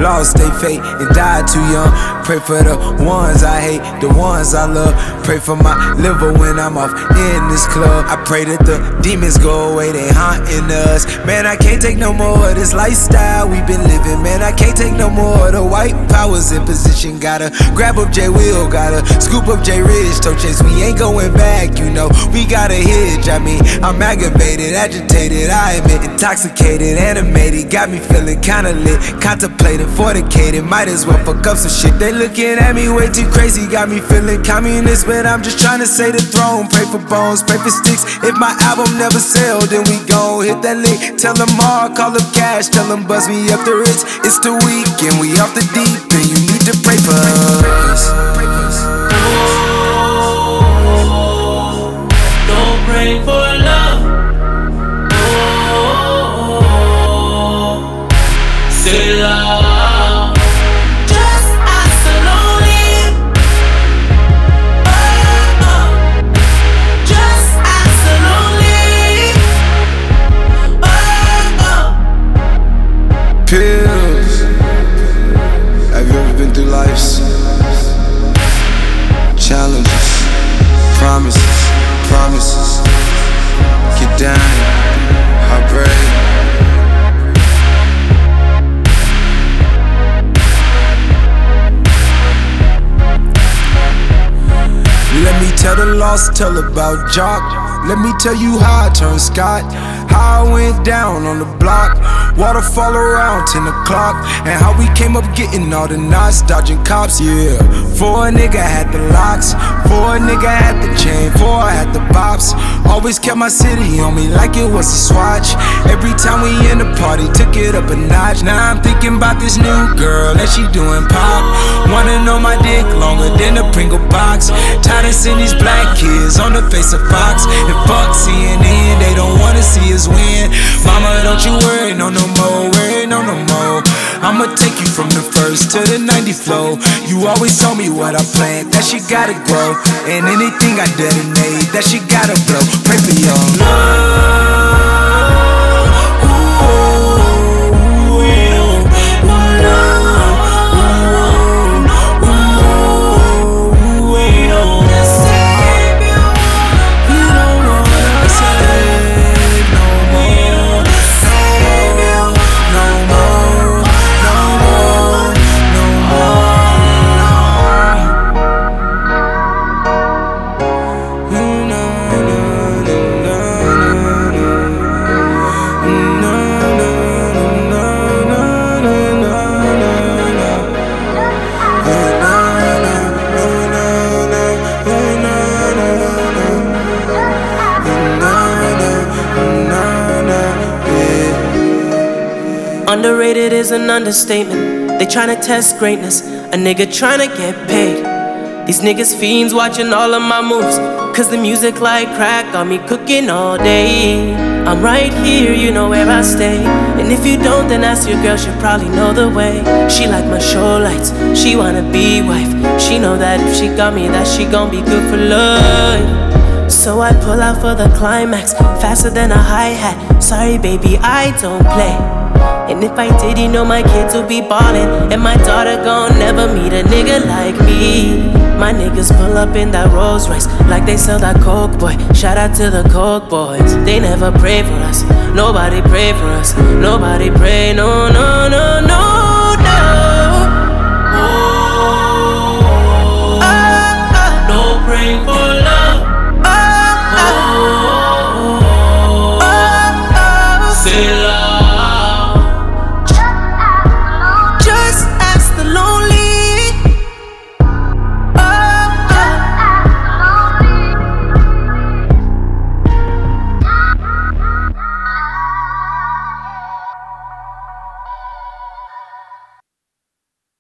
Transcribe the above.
lost they fate and died too young. Pray for the ones I hate, the ones I love. Pray for my liver when I'm off in this club. I pray that the demons go away, they haunting us. Man, I can't take no more of this lifestyle we've been living. Man, I can't take no more of the white powers in position. Gotta grab up J Will, gotta scoop up J Ridge. Toe chase, we ain't going back, you know. We got a hitch, I mean, I'm aggravated, agitated, I admit. Intoxicated, animated, got me feeling kinda lit. Contemplating, fornicated, might as well fuck up some shit. They looking at me way too crazy, got me feeling communist, but I'm just trying to say the throne. Pray for bones, pray for sticks. If my album never sell, then we gon' hit that lick. Tell them all, call up cash, tell them buzz me up the rich. It's the weekend, we off the deep, and you need to pray for us. Don't pray for love. Say love. Just ask lonely. Just ask lonely. Pills. Have you ever been through life's challenges? Promises, promises. Get down, heartbreak. Let me tell the lost tale about Jock. Let me tell you how I turned Scott. How I went down on the block. Waterfall around 10 o'clock. And how we came up getting all the knots. Dodging cops, yeah. 4 nigga had the locks. 4 nigga had the chain. 4 had the bops. Always kept my city on me like it was a swatch. Every time we in the party, took it up a notch. Now I'm thinking about this new girl and she doing pop. Wanna know my dick longer than a Pringle box. Tired of seeing these black kids on the face of Fox. And fuck CNN, they don't wanna see us win. Mama, don't you worry, no more, worry, no more. I'ma take you from the first to the 90 flow. You always told me what I planned, that shit gotta grow. And anything I detonate, that shit gotta blow. Pray for your love. Underrated is an understatement. They tryna test greatness, a nigga tryna get paid. These niggas fiends watching all of my moves, cause the music like crack got me cooking all day. I'm right here, you know where I stay. And if you don't, then ask your girl, she'll probably know the way. She like my show lights, she wanna be wife. She know that if she got me, that she gon' be good for life. So I pull out for the climax, faster than a hi-hat. Sorry baby, I don't play. And if I did, you know my kids will be ballin'. And my daughter gon' never meet a nigga like me. My niggas pull up in that Rolls Royce like they sell that Coke, boy. Shout out to the Coke boys. They never pray for us, nobody pray for us. Nobody pray, no, no, no, no.